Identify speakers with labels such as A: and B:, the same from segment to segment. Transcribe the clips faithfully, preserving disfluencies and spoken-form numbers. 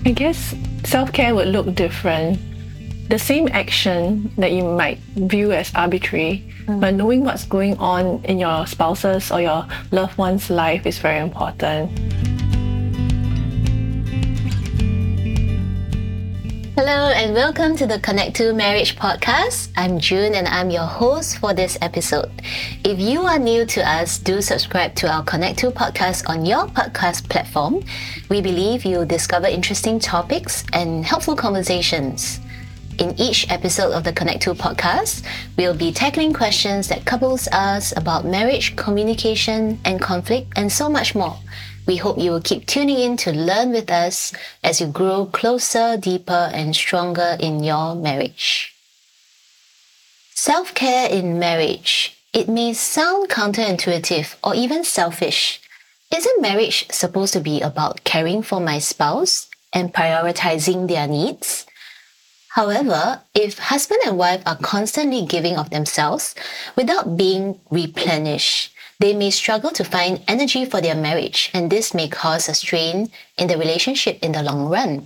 A: I guess self-care would look different. The same action that you might view as arbitrary, mm. but knowing what's going on in your spouse's or your loved one's life is very important.
B: Hello and welcome to the Connect to Marriage podcast. I'm June and I'm your host for this episode. If you are new to us, do subscribe to our Connect to podcast on your podcast platform. We believe you'll discover interesting topics and helpful conversations. In each episode of the Connect to podcast, we'll be tackling questions that couples ask about marriage, communication, and conflict, and so much more. We hope you will keep tuning in to learn with us as you grow closer, deeper, and stronger in your marriage. Self-care in marriage. It may sound counterintuitive or even selfish. Isn't marriage supposed to be about caring for my spouse and prioritizing their needs? However, if husband and wife are constantly giving of themselves without being replenished, they may struggle to find energy for their marriage, and this may cause a strain in the relationship in the long run.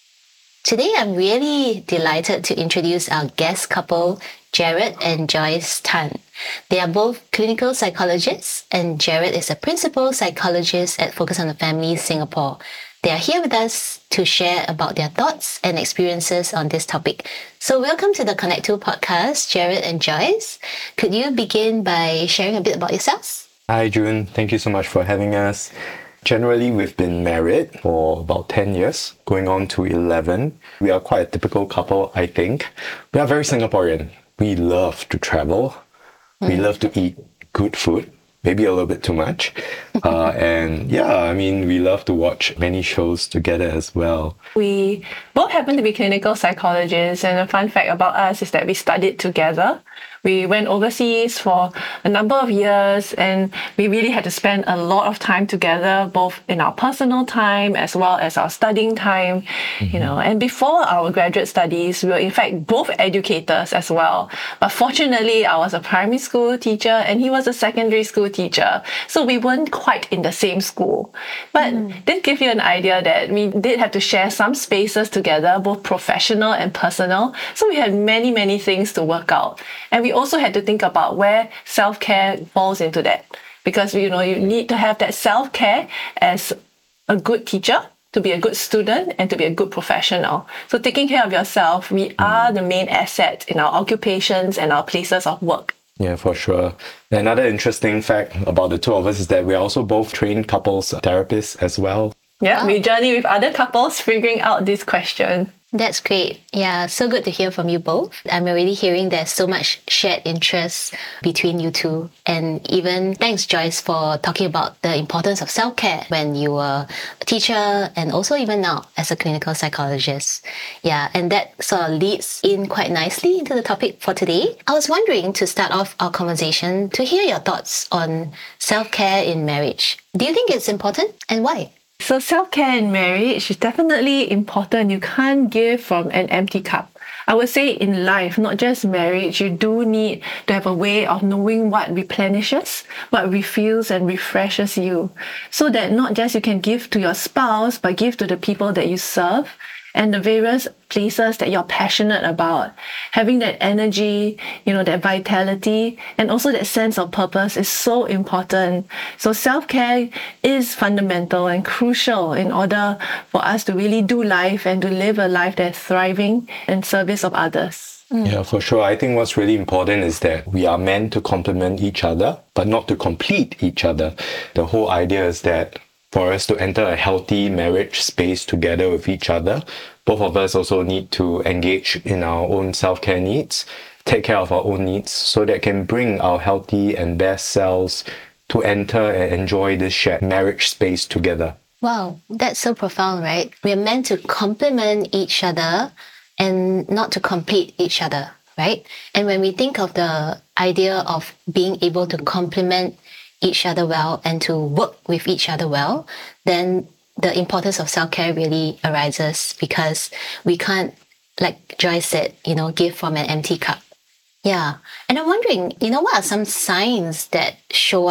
B: Today, I'm really delighted to introduce our guest couple, Jared and Joyce Tan. They are both clinical psychologists, and Jared is a principal psychologist at Focus on the Family Singapore. They are here with us to share about their thoughts and experiences on this topic. So welcome to the Connect to podcast, Jared and Joyce. Could you begin by sharing a bit about yourselves?
C: Hi June, thank you so much for having us. Generally, we've been married for about ten years, going on to eleven. We are quite a typical couple, I think. We are very Singaporean. We love to travel. Mm. We love to eat good food. Maybe a little bit too much. Uh, and yeah, I mean, we love to watch many shows together as well.
A: We both happen to be clinical psychologists, and a fun fact about us is that we studied together. We went overseas for a number of years, and we really had to spend a lot of time together, both in our personal time as well as our studying time, mm-hmm. you know. And before our graduate studies, we were in fact both educators as well. But fortunately, I was a primary school teacher and he was a secondary school teacher. So we weren't quite in the same school. But mm. did give you an idea that we did have to share some spaces together, both professional and personal. So we had many, many things to work out. And we also had to think about where self-care falls into that, because you know you need to have that self-care as a good teacher, to be a good student, and to be a good professional. So taking care of yourself, we are the main asset in our occupations and our places of work.
C: Yeah, for sure. Another interesting fact about the two of us is that we are also both trained couples therapists as well.
A: Yeah, wow. We journey with other couples figuring out this question.
B: That's great. Yeah, so good to hear from you both. I'm already hearing there's so much shared interest between you two. And even thanks, Joyce, for talking about the importance of self-care when you were a teacher and also even now as a clinical psychologist. Yeah, and that sort of leads in quite nicely into the topic for today. I was wondering, to start off our conversation, to hear your thoughts on self-care in marriage. Do you think it's important, and why?
A: So self-care in marriage is definitely important. You can't give from an empty cup. I would say in life, not just marriage, you do need to have a way of knowing what replenishes, what refills and refreshes you, so that not just you can give to your spouse, but give to the people that you serve and the various places that you're passionate about. Having that energy, you know, that vitality, and also that sense of purpose is so important. So self-care is fundamental and crucial in order for us to really do life and to live a life that's thriving in service of others.
C: Mm. Yeah, for sure. I think what's really important is that we are meant to complement each other, but not to complete each other. The whole idea is that for us to enter a healthy marriage space together with each other, both of us also need to engage in our own self-care needs, take care of our own needs, so that can bring our healthy and best selves to enter and enjoy this shared marriage space together.
B: Wow, that's so profound, right? We are meant to complement each other and not to complete each other, right? And when we think of the idea of being able to complement each other well and to work with each other well, then the importance of self-care really arises, because we can't, like Joyce said, you know, give from an empty cup. Yeah. And I'm wondering, you know, what are some signs that show up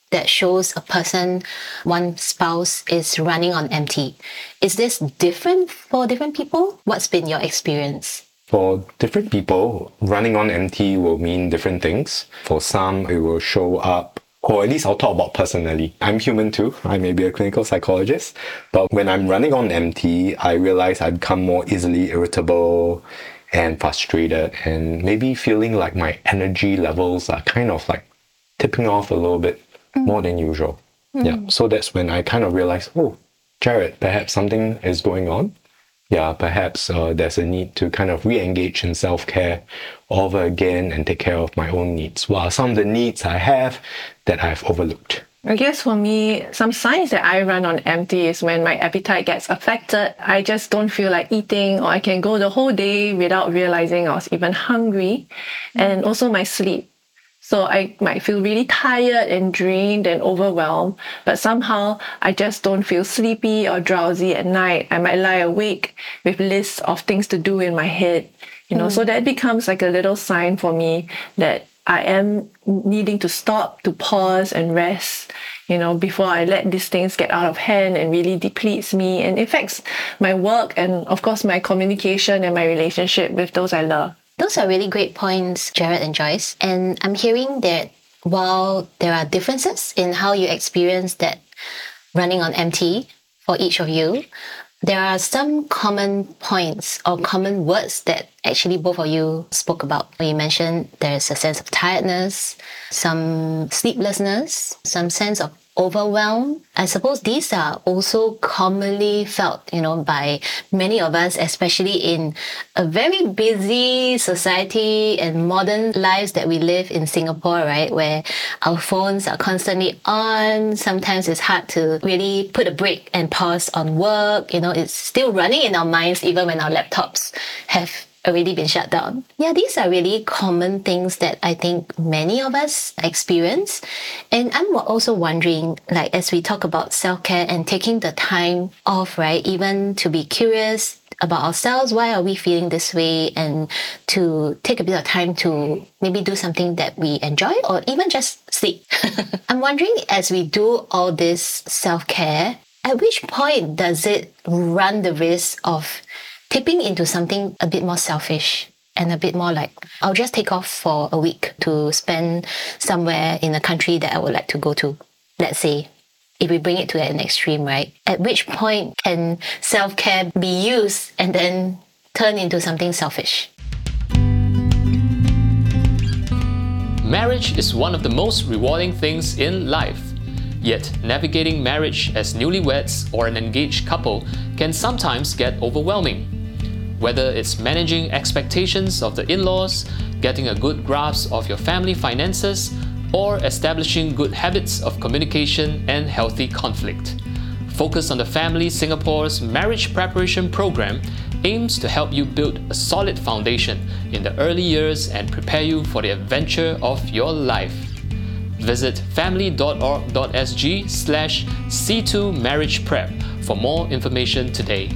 B: that shows a person, one spouse is running on empty. Is this different for different people? What's been your experience?
C: For different people, running on empty will mean different things. For some, it will show up, or at least I'll talk about personally. I'm human too. I may be a clinical psychologist. But when I'm running on empty, I realize I become more easily irritable and frustrated, and maybe feeling like my energy levels are kind of like tipping off a little bit mm. more than usual. Mm. Yeah. So that's when I kind of realize, oh, Jared, perhaps something is going on. Yeah, perhaps uh, there's a need to kind of re-engage in self-care all over again and take care of my own needs. What are some of the needs I have that I've overlooked?
A: I guess for me, some signs that I run on empty is when my appetite gets affected. I just don't feel like eating, or I can go the whole day without realizing I was even hungry. And also my sleep. So I might feel really tired and drained and overwhelmed, but somehow I just don't feel sleepy or drowsy at night. I might lie awake with lists of things to do in my head, you know, mm. so that becomes like a little sign for me that I am needing to stop, to pause and rest, you know, before I let these things get out of hand and really depletes me and affects my work and, of course, my communication and my relationship with those I love.
B: Those are really great points, Jared and Joyce. And I'm hearing that while there are differences in how you experience that running on empty for each of you, there are some common points or common words that actually both of you spoke about. You mentioned there's a sense of tiredness, some sleeplessness, some sense of overwhelm. I suppose these are also commonly felt, you know, by many of us, especially in a very busy society and modern lives that we live in Singapore, right? Where our phones are constantly on. Sometimes it's hard to really put a break and pause on work. You know, it's still running in our minds even when our laptops have already been shut down. Yeah, these are really common things that I think many of us experience. And I'm also wondering, like, as we talk about self-care and taking the time off, right, even to be curious about ourselves, why are we feeling this way, and to take a bit of time to maybe do something that we enjoy or even just sleep. I'm wondering, as we do all this self-care, at which point does it run the risk of tipping into something a bit more selfish and a bit more like, I'll just take off for a week to spend somewhere in a country that I would like to go to. Let's say, if we bring it to an extreme, right? At which point can self-care be used and then turn into something selfish?
D: Marriage is one of the most rewarding things in life. Yet, navigating marriage as newlyweds or an engaged couple can sometimes get overwhelming. Whether it's managing expectations of the in-laws, getting a good grasp of your family finances, or establishing good habits of communication and healthy conflict. Focus on the Family Singapore's Marriage Preparation Program aims to help you build a solid foundation in the early years and prepare you for the adventure of your life. Visit family.org.sg slash C2 Marriage Prep for more information today.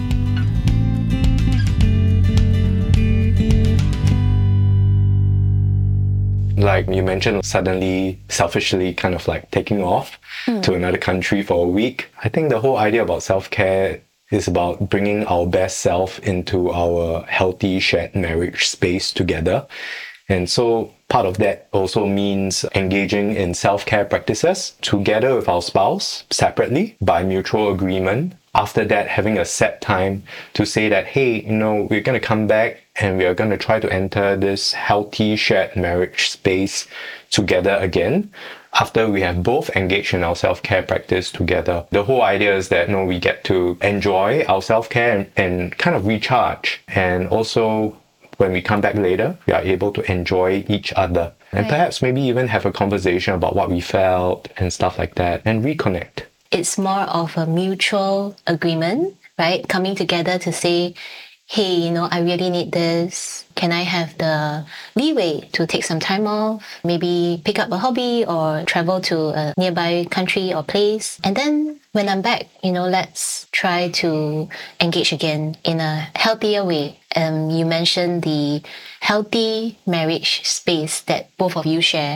C: Like you mentioned, suddenly, selfishly kind of like taking off mm. to another country for a week. I think the whole idea about self-care is about bringing our best self into our healthy shared marriage space together. And so part of that also means engaging in self-care practices together with our spouse separately by mutual agreement. After that, having a set time to say that, hey, you know, we're going to come back and we are going to try to enter this healthy shared marriage space together again. After we have both engaged in our self-care practice together. The whole idea is that, you know, we get to enjoy our self-care and, and kind of recharge. And also, when we come back later, we are able to enjoy each other. And right. perhaps maybe even have a conversation about what we felt and stuff like that and reconnect.
B: It's more of a mutual agreement, right? Coming together to say, hey, you know, I really need this. Can I have the leeway to take some time off? Maybe pick up a hobby or travel to a nearby country or place. And then when I'm back, you know, let's try to engage again in a healthier way. Um, you mentioned the healthy marriage space that both of you share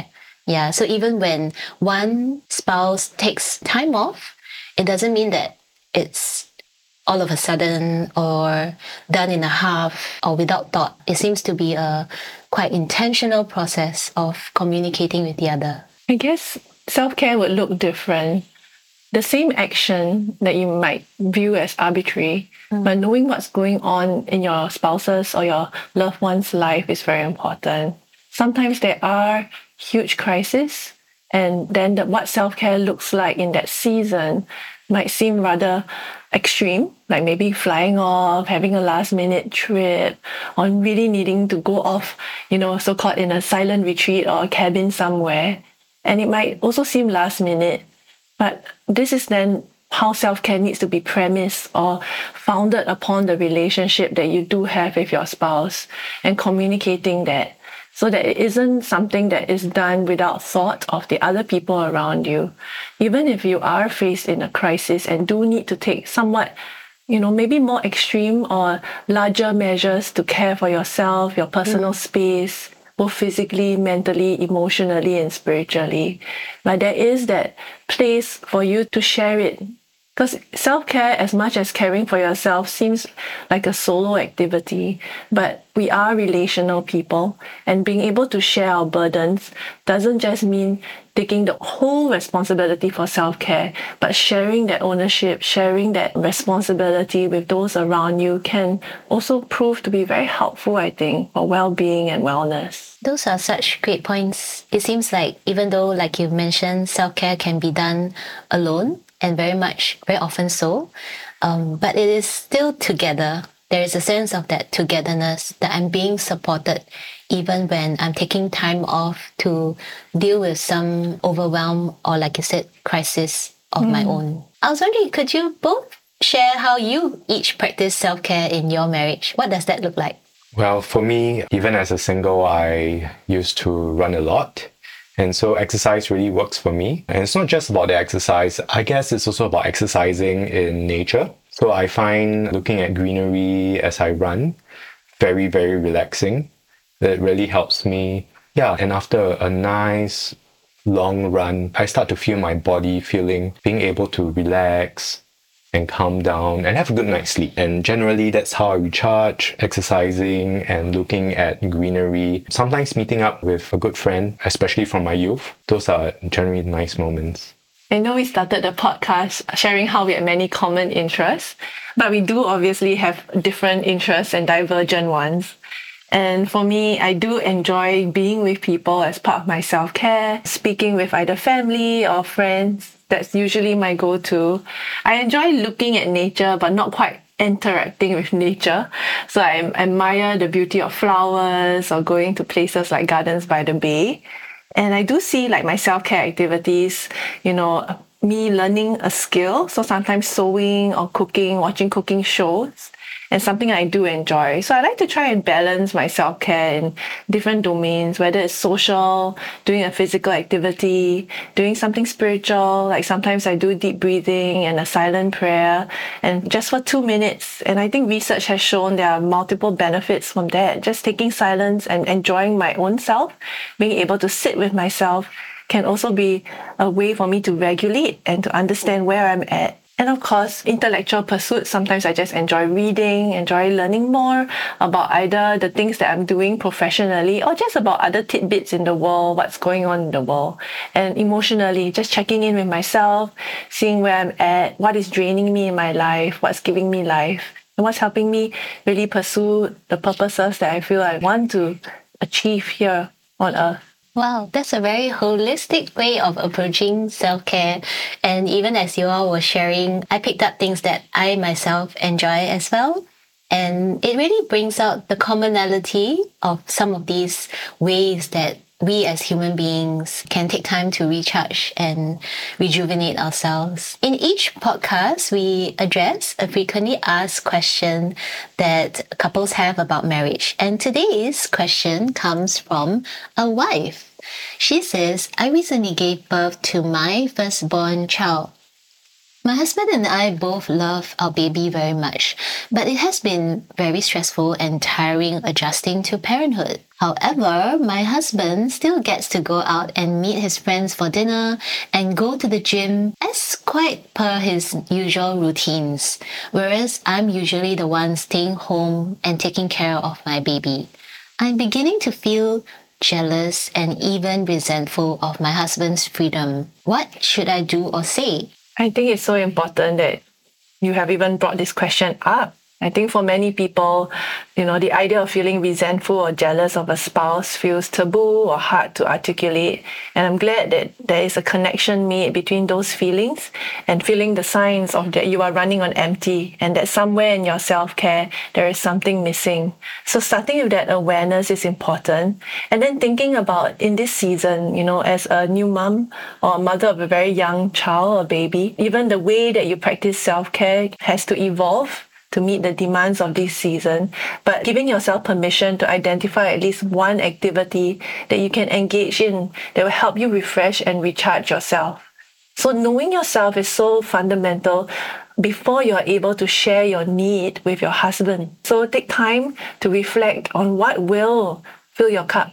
B: Yeah, so even when one spouse takes time off, it doesn't mean that it's all of a sudden or done in a half or without thought. It seems to be a quite intentional process of communicating with the other.
A: I guess self-care would look different. The same action that you might view as arbitrary, mm. but knowing what's going on in your spouse's or your loved one's life is very important. Sometimes there are huge crises, and then the, what self-care looks like in that season might seem rather extreme, like maybe flying off, having a last-minute trip, or really needing to go off, you know, so-called in a silent retreat or a cabin somewhere. And it might also seem last-minute. But this is then how self-care needs to be premised or founded upon the relationship that you do have with your spouse and communicating that so that it isn't something that is done without thought of the other people around you. Even if you are faced in a crisis and do need to take somewhat, you know, maybe more extreme or larger measures to care for yourself, your personal mm. space, both physically, mentally, emotionally, and spiritually. But there is that place for you to share it. Because self-care, as much as caring for yourself, seems like a solo activity, but we are relational people, and being able to share our burdens doesn't just mean taking the whole responsibility for self-care, but sharing that ownership, sharing that responsibility with those around you can also prove to be very helpful, I think, for well-being and wellness.
B: Those are such great points. It seems like even though, like you mentioned, self-care can be done alone, and very much, very often so, um, but it is still together. There is a sense of that togetherness, that I'm being supported even when I'm taking time off to deal with some overwhelm or, like you said, crisis of mm. my own. I was wondering, could you both share how you each practice self-care in your marriage? What does that look like?
C: Well, for me, even as a single, I used to run a lot. And so exercise really works for me. And it's not just about the exercise. I guess it's also about exercising in nature. So I find looking at greenery as I run very, very relaxing. It really helps me. Yeah, and after a nice long run, I start to feel my body feeling, being able to relax and calm down and have a good night's sleep. And generally, that's how I recharge, exercising and looking at greenery. Sometimes meeting up with a good friend, especially from my youth. Those are generally nice moments.
A: I know we started the podcast sharing how we have many common interests, but we do obviously have different interests and divergent ones. And for me, I do enjoy being with people as part of my self-care, speaking with either family or friends. That's usually my go-to. I enjoy looking at nature, but not quite interacting with nature. So I admire the beauty of flowers or going to places like Gardens by the Bay. And I do see like my self-care activities, you know, me learning a skill. So sometimes sewing or cooking, watching cooking shows. And something I do enjoy. So I like to try and balance my self-care in different domains, whether it's social, doing a physical activity, doing something spiritual, like sometimes I do deep breathing and a silent prayer, and just for two minutes. And I think research has shown there are multiple benefits from that. Just taking silence and enjoying my own self, being able to sit with myself can also be a way for me to regulate and to understand where I'm at. And of course, intellectual pursuits. Sometimes I just enjoy reading, enjoy learning more about either the things that I'm doing professionally or just about other tidbits in the world, what's going on in the world. And emotionally, just checking in with myself, seeing where I'm at, what is draining me in my life, what's giving me life, and what's helping me really pursue the purposes that I feel I want to achieve here on earth.
B: Wow, that's a very holistic way of approaching self-care. And even as you all were sharing, I picked up things that I myself enjoy as well. And it really brings out the commonality of some of these ways that we as human beings can take time to recharge and rejuvenate ourselves. In each podcast, we address a frequently asked question that couples have about marriage. And today's question comes from a wife. She says, I recently gave birth to my firstborn child. My husband and I both love our baby very much, but it has been very stressful and tiring adjusting to parenthood. However, my husband still gets to go out and meet his friends for dinner and go to the gym as quite per his usual routines, whereas I'm usually the one staying home and taking care of my baby. I'm beginning to feel jealous and even resentful of my husband's freedom. What should I do or say?
A: I think it's so important that you have even brought this question up. I think for many people, you know, the idea of feeling resentful or jealous of a spouse feels taboo or hard to articulate. And I'm glad that there is a connection made between those feelings and feeling the signs of that you are running on empty and that somewhere in your self-care, there is something missing. So starting with that awareness is important. And then thinking about in this season, you know, as a new mom or a mother of a very young child or baby, even the way that you practice self-care has to evolve to meet the demands of this season, but giving yourself permission to identify at least one activity that you can engage in that will help you refresh and recharge yourself. So knowing yourself is so fundamental before you're able to share your need with your husband. So take time to reflect on what will fill your cup.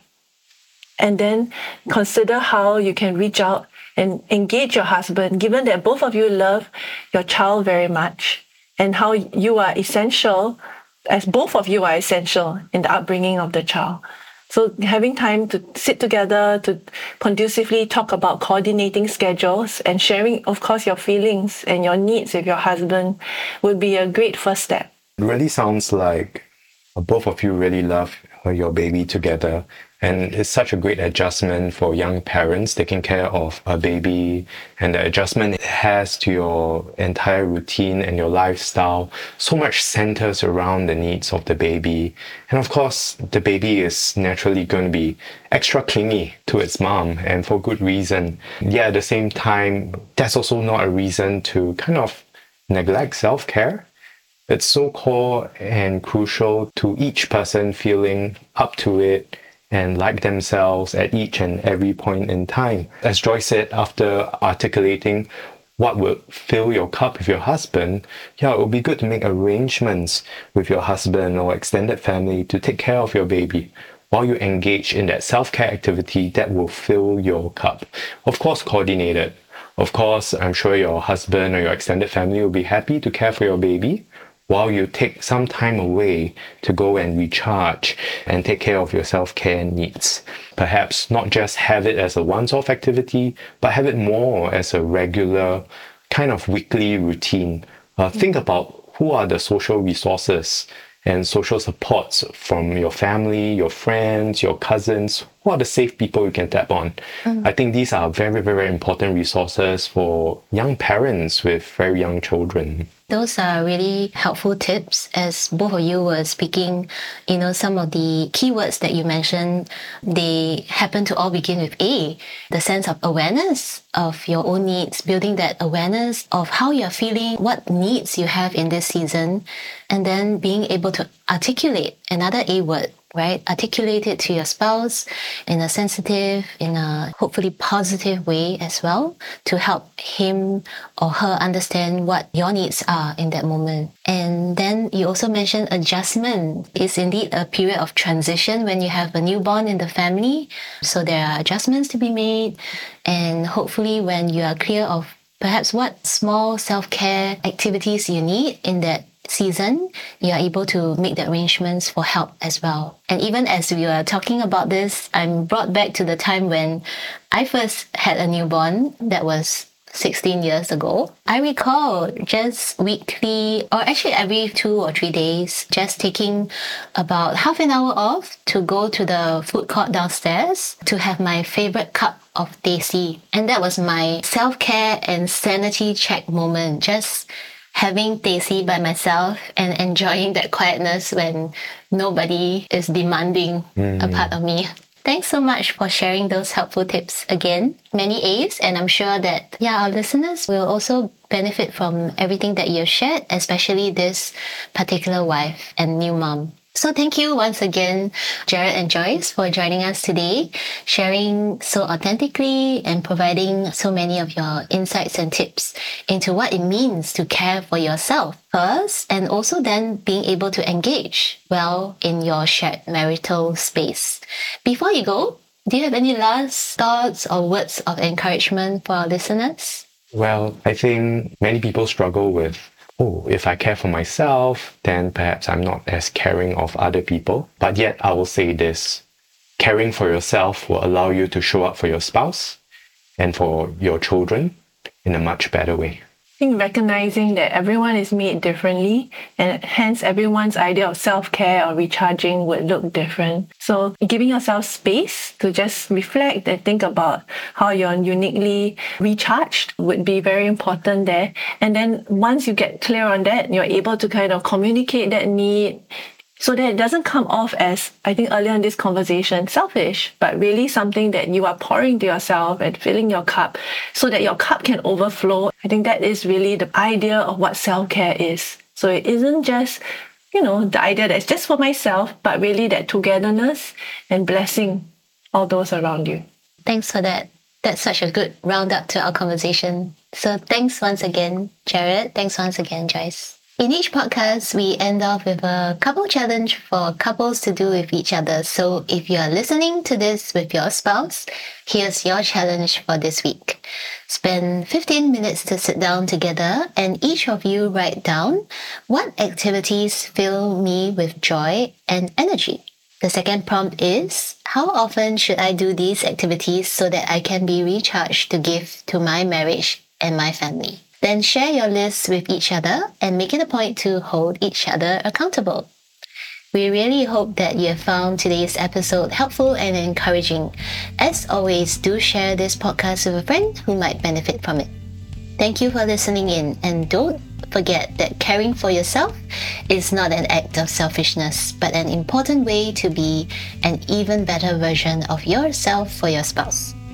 A: And then consider how you can reach out and engage your husband, given that both of you love your child very much, and how you are essential, as both of you are essential in the upbringing of the child. So having time to sit together, to conducively talk about coordinating schedules and sharing, of course, your feelings and your needs with your husband would be a great first step.
C: It really sounds like both of you really love your baby together. And it's such a great adjustment for young parents taking care of a baby, and the adjustment it has to your entire routine and your lifestyle so much centers around the needs of the baby. And of course, the baby is naturally going to be extra clingy to its mom, and for good reason. Yet at the same time, that's also not a reason to kind of neglect self-care. It's so core and crucial to each person feeling up to it and like themselves at each and every point in time. As Joyce said, after articulating what would fill your cup with your husband, yeah, it would be good to make arrangements with your husband or extended family to take care of your baby while you engage in that self-care activity that will fill your cup. Of course, coordinated. Of course, I'm sure your husband or your extended family will be happy to care for your baby, while you take some time away to go and recharge and take care of your self-care needs. Perhaps not just have it as a once-off activity, but have it more as a regular kind of weekly routine. Uh, think about who are the social resources and social supports from your family, your friends, your cousins. Who are the safe people you can tap on? Mm. I think these are very, very important resources for young parents with very young children.
B: Those are really helpful tips. As both of you were speaking, you know, some of the keywords that you mentioned, they happen to all begin with A, the sense of awareness of your own needs, building that awareness of how you're feeling, what needs you have in this season, and then being able to articulate another A word, right? Articulate it to your spouse in a sensitive, in a hopefully positive way as well, to help him or her understand what your needs are in that moment. And then you also mentioned adjustment. It's indeed a period of transition when you have a newborn in the family. So there are adjustments to be made. And hopefully when you are clear of perhaps what small self-care activities you need in that season, you are able to make the arrangements for help as well. And even as we were talking about this, I'm brought back to the time when I first had a newborn. That was sixteen years ago. I recall just weekly, or actually every two or three days, just taking about half an hour off to go to the food court downstairs to have my favorite cup of teh C. And that was my self-care and sanity check moment. Just having teh C by myself and enjoying that quietness when nobody is demanding mm. a part of me. Thanks so much for sharing those helpful tips again. Many A's, and I'm sure that, yeah, our listeners will also benefit from everything that you've shared, especially this particular wife and new mom. So thank you once again, Jared and Joyce, for joining us today, sharing so authentically and providing so many of your insights and tips into what it means to care for yourself first, and also then being able to engage well in your shared marital space. Before you go, do you have any last thoughts or words of encouragement for our listeners?
C: Well, I think many people struggle with, oh, if I care for myself, then perhaps I'm not as caring of other people. But yet I will say this, caring for yourself will allow you to show up for your spouse and for your children in a much better way.
A: I think recognizing that everyone is made differently and hence everyone's idea of self-care or recharging would look different. So giving yourself space to just reflect and think about how you're uniquely recharged would be very important there. And then once you get clear on that, you're able to kind of communicate that need so that it doesn't come off as, I think earlier in this conversation, selfish, but really something that you are pouring to yourself and filling your cup so that your cup can overflow. I think that is really the idea of what self-care is. So it isn't just, you know, the idea that it's just for myself, but really that togetherness and blessing all those around you.
B: Thanks for that. That's such a good roundup to our conversation. So thanks once again, Jared. Thanks once again, Joyce. In each podcast, we end off with a couple challenge for couples to do with each other. So if you are listening to this with your spouse, here's your challenge for this week. Spend fifteen minutes to sit down together and each of you write down what activities fill me with joy and energy. The second prompt is, how often should I do these activities so that I can be recharged to give to my marriage and my family? Then share your list with each other and make it a point to hold each other accountable. We really hope that you have found today's episode helpful and encouraging. As always, do share this podcast with a friend who might benefit from it. Thank you for listening in, and don't forget that caring for yourself is not an act of selfishness, but an important way to be an even better version of yourself for your spouse.